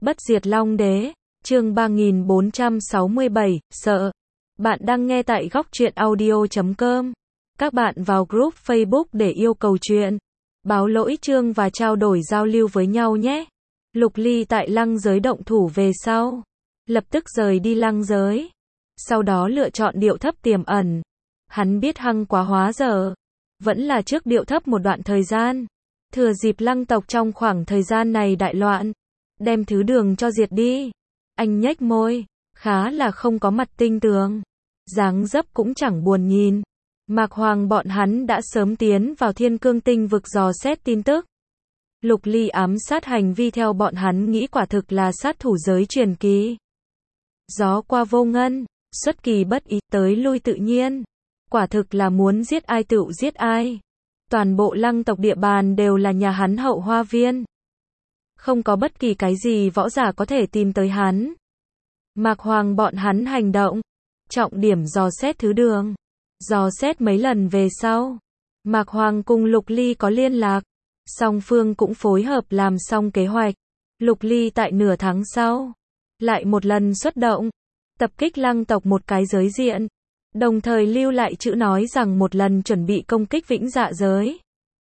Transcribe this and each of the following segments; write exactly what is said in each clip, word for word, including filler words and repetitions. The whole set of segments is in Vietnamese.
Bất diệt Long Đế, chương ba nghìn bốn trăm sáu mươi bảy, sợ. Bạn đang nghe tại góc truyện audio chấm com. Các bạn vào group Facebook để yêu cầu chuyện, báo lỗi chương và trao đổi giao lưu với nhau nhé. Lục Ly tại lăng giới động thủ về sau, lập tức rời đi lăng giới. Sau đó lựa chọn điệu thấp tiềm ẩn. Hắn biết hăng quá hóa dở, vẫn là trước điệu thấp một đoạn thời gian. Thừa dịp lăng tộc trong khoảng thời gian này đại loạn, đem thứ đường cho diệt đi. Anh nhếch môi, khá là không có mặt tinh tường. Dáng dấp cũng chẳng buồn nhìn. Mạc Hoàng bọn hắn đã sớm tiến vào thiên cương tinh vực dò xét tin tức. Lục Ly ám sát hành vi theo bọn hắn nghĩ quả thực là sát thủ giới truyền kỳ. Gió qua vô ngân, xuất kỳ bất ý, tới lui tự nhiên. Quả thực là muốn giết ai tựu giết ai. Toàn bộ lăng tộc địa bàn đều là nhà hắn hậu hoa viên. Không có bất kỳ cái gì võ giả có thể tìm tới hắn. Mạc Hoàng bọn hắn hành động, trọng điểm dò xét thứ đường. Dò xét mấy lần về sau, Mạc Hoàng cùng Lục Ly có liên lạc. Song phương cũng phối hợp làm xong kế hoạch. Lục Ly tại nửa tháng sau, lại một lần xuất động, tập kích lăng tộc một cái giới diện. Đồng thời lưu lại chữ nói rằng một lần chuẩn bị công kích vĩnh dạ giới.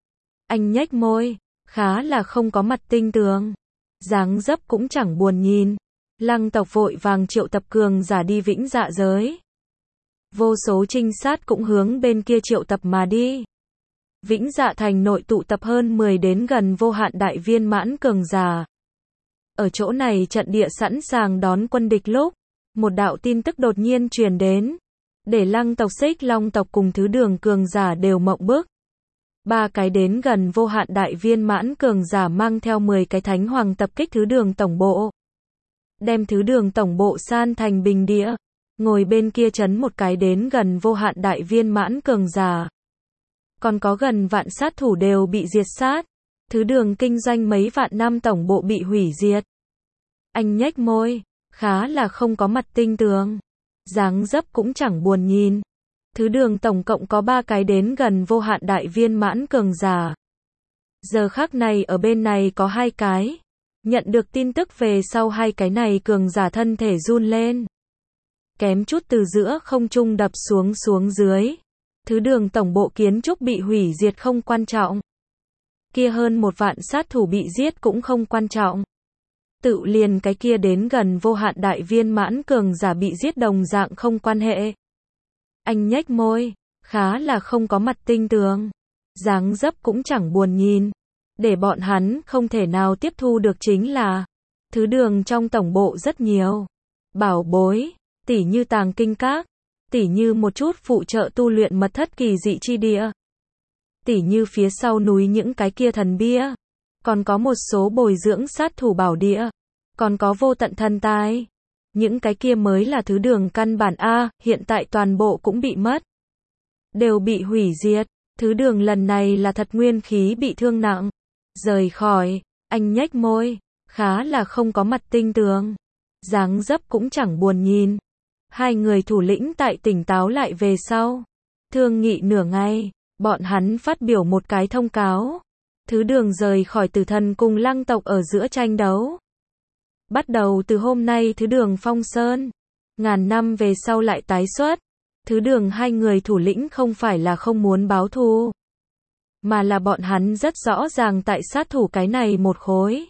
Anh nhếch môi, khá là không có mặt tinh tường. Dáng dấp cũng chẳng buồn nhìn. Lăng tộc vội vàng triệu tập cường giả đi vĩnh dạ giới. Vô số trinh sát cũng hướng bên kia triệu tập mà đi. Vĩnh dạ thành nội tụ tập hơn mười đến gần vô hạn đại viên mãn cường giả. Ở chỗ này trận địa sẵn sàng đón quân địch lúc, một đạo tin tức đột nhiên truyền đến. Để lăng tộc Xích Long tộc cùng thứ đường cường giả đều mộng bức. Ba cái đến gần vô hạn đại viên mãn cường giả mang theo mười cái thánh hoàng tập kích thứ đường tổng bộ. Đem thứ đường tổng bộ san thành bình địa. Ngồi bên kia chấn một cái đến gần vô hạn đại viên mãn cường giả. Còn có gần vạn sát thủ đều bị diệt sát. Thứ đường kinh doanh mấy vạn năm tổng bộ bị hủy diệt. Anh nhếch môi, khá là không có mặt tinh tường. Dáng dấp cũng chẳng buồn nhìn. Thứ đường tổng cộng có ba cái đến gần vô hạn đại viên mãn cường giả. Giờ khắc này ở bên này có hai cái. Nhận được tin tức về sau hai cái này cường giả thân thể run lên. Kém chút từ giữa không trung đập xuống xuống dưới. Thứ đường tổng bộ kiến trúc bị hủy diệt không quan trọng. Kia hơn một vạn sát thủ bị giết cũng không quan trọng. Tự liền cái kia đến gần vô hạn đại viên mãn cường giả bị giết đồng dạng không quan hệ. Anh nhếch môi, khá là không có mặt tinh tường. Dáng dấp cũng chẳng buồn nhìn. Để bọn hắn không thể nào tiếp thu được chính là thứ đường trong tổng bộ rất nhiều bảo bối, tỉ như tàng kinh các, tỉ như một chút phụ trợ tu luyện mật thất kỳ dị chi địa, tỉ như phía sau núi những cái kia thần bia, còn có một số bồi dưỡng sát thủ bảo địa, còn có vô tận thần tài. Những cái kia mới là thứ đường căn bản A, hiện tại toàn bộ cũng bị mất. Đều bị hủy diệt. Thứ đường lần này là thật nguyên khí bị thương nặng. Rời khỏi, anh nhếch môi, khá là không có mặt tinh tường. Dáng dấp cũng chẳng buồn nhìn. Hai người thủ lĩnh tại tỉnh táo lại về sau. Thương nghị nửa ngày, bọn hắn phát biểu một cái thông cáo. Thứ đường rời khỏi tử thần cùng lăng tộc ở giữa tranh đấu. Bắt đầu từ hôm nay thứ đường phong sơn. Ngàn năm về sau lại tái xuất. Thứ đường hai người thủ lĩnh không phải là không muốn báo thù. Mà là bọn hắn rất rõ ràng tại sát thủ cái này một khối.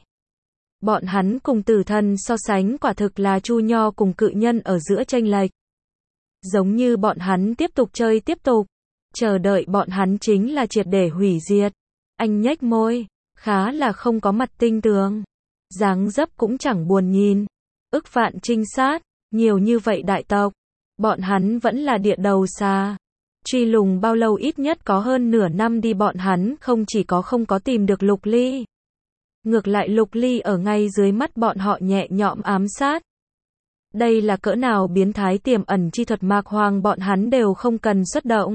Bọn hắn cùng tử thần so sánh quả thực là chu nho cùng cự nhân ở giữa chênh lệch. Giống như bọn hắn tiếp tục chơi tiếp tục. Chờ đợi bọn hắn chính là triệt để hủy diệt. Anh nhếch môi, khá là không có mặt tinh tường. Dáng dấp cũng chẳng buồn nhìn. Ức vạn trinh sát, nhiều như vậy đại tộc. Bọn hắn vẫn là địa đầu xa. Truy lùng bao lâu ít nhất có hơn nửa năm đi bọn hắn không chỉ có không có tìm được Lục Ly. Ngược lại Lục Ly ở ngay dưới mắt bọn họ nhẹ nhõm ám sát. Đây là cỡ nào biến thái tiềm ẩn chi thuật Mạc Hoàng bọn hắn đều không cần xuất động.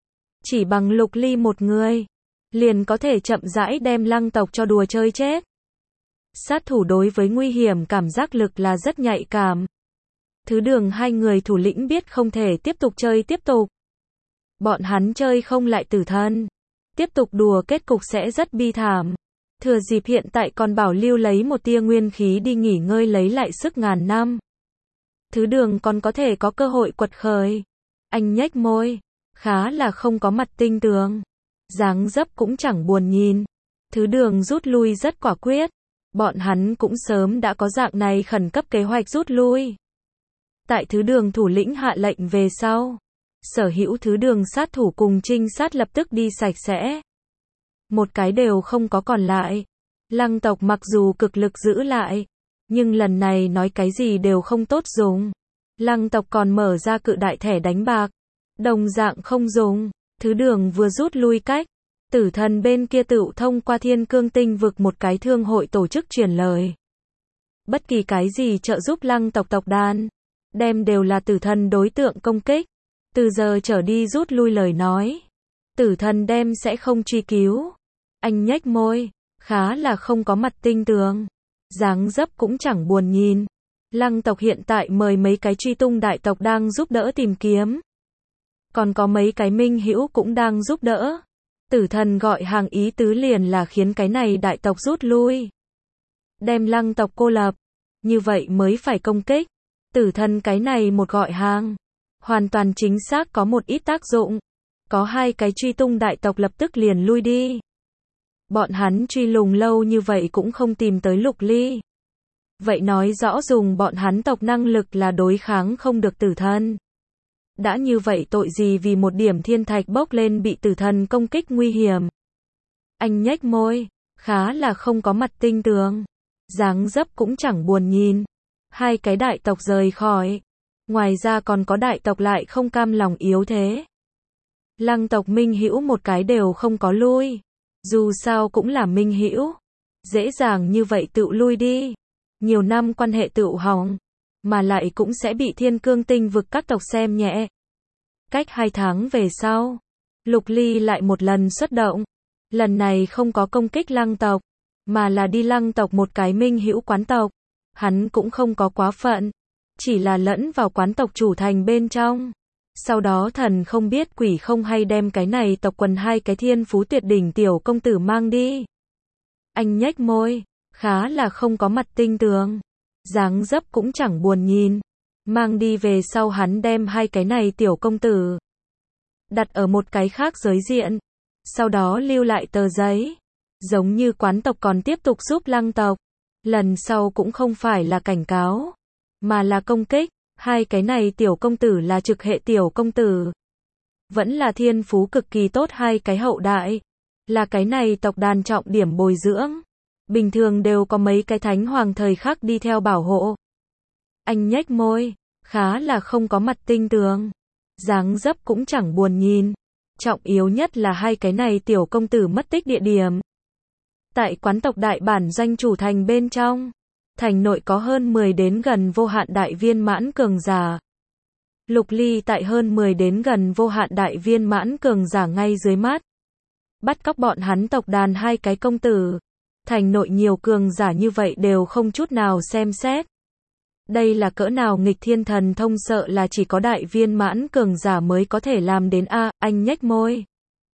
Chỉ bằng Lục Ly một người, liền có thể chậm rãi đem lăng tộc cho đùa chơi chết. Sát thủ đối với nguy hiểm cảm giác lực là rất nhạy cảm. Thứ đường hai người thủ lĩnh biết không thể tiếp tục chơi tiếp tục. Bọn hắn chơi không lại tử thần. Tiếp tục đùa kết cục sẽ rất bi thảm. Thừa dịp hiện tại còn bảo lưu lấy một tia nguyên khí đi nghỉ ngơi lấy lại sức ngàn năm. Thứ Đường còn có thể có cơ hội quật khởi. Anh nhếch môi, khá là không có mặt tinh tường. Dáng dấp cũng chẳng buồn nhìn. Thứ Đường rút lui rất quả quyết. Bọn hắn cũng sớm đã có dạng này khẩn cấp kế hoạch rút lui. Tại Thứ Đường thủ lĩnh hạ lệnh về sau, sở hữu Thứ Đường sát thủ cùng trinh sát lập tức đi sạch sẽ. Một cái đều không có còn lại. Lăng tộc mặc dù cực lực giữ lại, nhưng lần này nói cái gì đều không tốt dùng. Lăng tộc còn mở ra cự đại thẻ đánh bạc, đồng dạng không dùng. Thứ Đường vừa rút lui cách, Tử Thần bên kia tựu thông qua Thiên Cương Tinh vực một cái thương hội tổ chức truyền lời. Bất kỳ cái gì trợ giúp Lăng tộc tộc đàn, đem đều là Tử Thần đối tượng công kích. Từ giờ trở đi rút lui lời nói, Tử Thần đem sẽ không truy cứu. Anh nhếch môi, khá là không có mặt tinh tường. Dáng dấp cũng chẳng buồn nhìn. Lăng tộc hiện tại mời mấy cái truy tung đại tộc đang giúp đỡ tìm kiếm. Còn có mấy cái minh hữu cũng đang giúp đỡ. Tử Thần gọi hàng ý tứ liền là khiến cái này đại tộc rút lui. Đem Lăng tộc cô lập. Như vậy mới phải công kích. Tử Thần cái này một gọi hàng, hoàn toàn chính xác có một ít tác dụng. Có hai cái truy tung đại tộc lập tức liền lui đi. Bọn hắn truy lùng lâu như vậy cũng không tìm tới Lục Ly. Vậy nói rõ dùng bọn hắn tộc năng lực là đối kháng không được Tử Thần. Đã như vậy tội gì vì một điểm thiên thạch bốc lên bị Tử Thần công kích nguy hiểm. Anh nhếch môi, khá là không có mặt tinh tường. Dáng dấp cũng chẳng buồn nhìn. Hai cái đại tộc rời khỏi. Ngoài ra còn có đại tộc lại không cam lòng yếu thế. Lăng tộc minh hữu một cái đều không có lui. Dù sao cũng là minh hữu. Dễ dàng như vậy tự lui đi. Nhiều năm quan hệ tự hỏng. Mà lại cũng sẽ bị Thiên Cương Tinh vực các tộc xem nhẹ. Cách hai tháng về sau, Lục Ly lại một lần xuất động. Lần này không có công kích Lăng tộc, mà là đi Lăng tộc một cái minh hữu quán tộc. Hắn cũng không có quá phận, chỉ là lẫn vào quán tộc chủ thành bên trong. Sau đó thần không biết quỷ không hay đem cái này tộc quần hai cái thiên phú tuyệt đỉnh tiểu công tử mang đi. Anh nhếch môi, khá là không có mặt tinh tường. Dáng dấp cũng chẳng buồn nhìn. Mang đi về sau hắn đem hai cái này tiểu công tử đặt ở một cái khác giới diện. Sau đó lưu lại tờ giấy. Giống như quán tộc còn tiếp tục giúp Lăng tộc. Lần sau cũng không phải là cảnh cáo, mà là công kích. Hai cái này tiểu công tử là trực hệ tiểu công tử. Vẫn là thiên phú cực kỳ tốt hai cái hậu đại. Là cái này tộc đàn trọng điểm bồi dưỡng. Bình thường đều có mấy cái thánh hoàng thời khắc đi theo bảo hộ. Anh nhếch môi, khá là không có mặt tinh tường. Dáng dấp cũng chẳng buồn nhìn. Trọng yếu nhất là hai cái này tiểu công tử mất tích địa điểm. Tại quán tộc đại bản doanh chủ thành bên trong. Thành nội có hơn mười đến gần vô hạn đại viên mãn cường giả. Lục Ly tại hơn mười đến gần vô hạn đại viên mãn cường giả ngay dưới mắt. Bắt cóc bọn hắn tộc đàn hai cái công tử. Thành nội nhiều cường giả như vậy đều không chút nào xem xét. Đây là cỡ nào nghịch thiên thần thông, sợ là chỉ có đại viên mãn cường giả mới có thể làm đến a. Anh nhếch môi,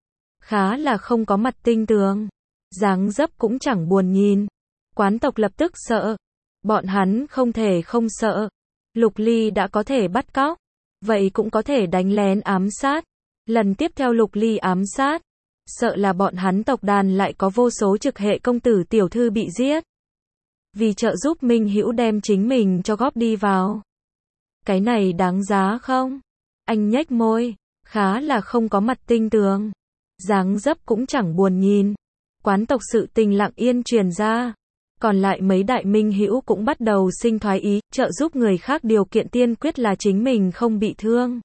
khá là không có mặt tinh tường. Dáng dấp cũng chẳng buồn nhìn. Quán tộc lập tức sợ. Bọn hắn không thể không sợ. Lục Ly đã có thể bắt cóc, vậy cũng có thể đánh lén ám sát. Lần tiếp theo Lục Ly ám sát, sợ là bọn hắn tộc đàn lại có vô số trực hệ công tử tiểu thư bị giết. Vì trợ giúp minh hữu đem chính mình cho góp đi vào. Cái này đáng giá không? Anh nhếch môi, khá là không có mặt tinh tường. Dáng dấp cũng chẳng buồn nhìn. Quán tộc sự tình lặng yên truyền ra. Còn lại mấy đại minh hữu cũng bắt đầu sinh thoái ý, trợ giúp người khác điều kiện tiên quyết là chính mình không bị thương.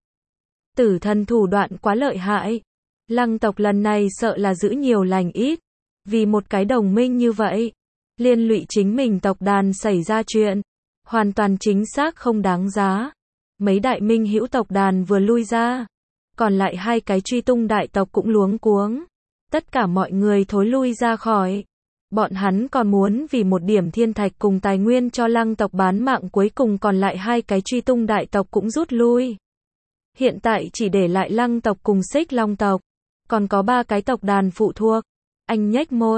Tử Thần thủ đoạn quá lợi hại. Lăng tộc lần này sợ là giữ nhiều lành ít. Vì một cái đồng minh như vậy, liên lụy chính mình tộc đàn xảy ra chuyện. Hoàn toàn chính xác không đáng giá. Mấy đại minh hữu tộc đàn vừa lui ra. Còn lại hai cái truy tung đại tộc cũng luống cuống. Tất cả mọi người thối lui ra khỏi. Bọn hắn còn muốn vì một điểm thiên thạch cùng tài nguyên cho Lăng tộc bán mạng, cuối cùng còn lại hai cái truy tung đại tộc cũng rút lui. Hiện tại chỉ để lại Lăng tộc cùng Xích Long tộc. Còn có ba cái tộc đàn phụ thuộc. Anh nhếch môi,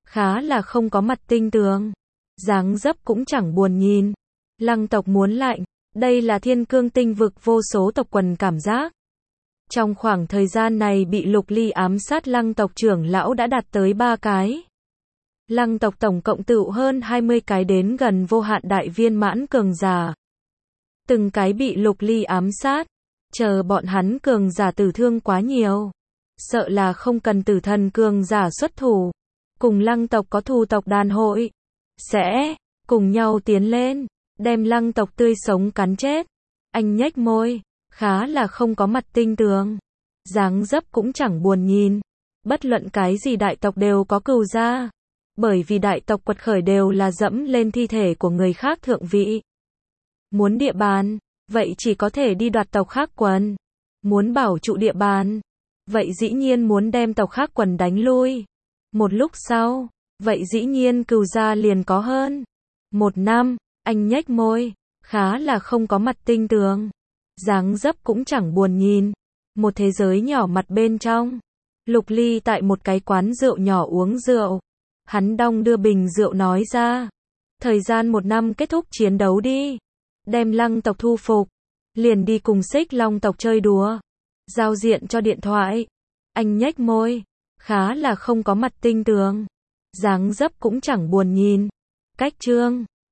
khá là không có mặt tinh tường. Dáng dấp cũng chẳng buồn nhìn. Lăng tộc muốn lạnh, đây là thiên cương tinh vực vô số tộc quần cảm giác. Trong khoảng thời gian này bị Lục Ly ám sát lăng tộc trưởng lão đã đạt tới ba cái. Lăng tộc tổng cộng tựu hơn hai mươi cái đến gần vô hạn đại viên mãn cường giả. Từng cái bị Lục Ly ám sát, chờ bọn hắn cường giả tử thương quá nhiều. Sợ là không cần tử thần cường giả xuất thủ. Cùng lăng tộc có thù tộc đàn hội. Sẽ cùng nhau tiến lên, đem lăng tộc tươi sống cắn chết. Anh nhếch môi, khá là không có mặt tinh tường. Dáng dấp cũng chẳng buồn nhìn. Bất luận cái gì đại tộc đều có cừu gia. Bởi vì đại tộc quật khởi đều là dẫm lên thi thể của người khác thượng vị. Muốn địa bàn, vậy chỉ có thể đi đoạt tộc khác quần. Muốn bảo trụ địa bàn, vậy dĩ nhiên muốn đem tộc khác quần đánh lui. Một lúc sau, vậy dĩ nhiên cừu gia liền có hơn. Một năm, anh nhếch môi, khá là không có mặt tinh tường. Dáng dấp cũng chẳng buồn nhìn. Một thế giới nhỏ mặt bên trong. Lục Ly tại một cái quán rượu nhỏ uống rượu. Hắn đong đưa bình rượu nói ra. Thời gian một năm kết thúc chiến đấu đi. Đem lăng tộc thu phục. Liền đi cùng Xích Long tộc chơi đùa. Giao diện cho điện thoại. Anh nhếch môi. Khá là không có mặt tinh tường. Dáng dấp cũng chẳng buồn nhìn. Cách chương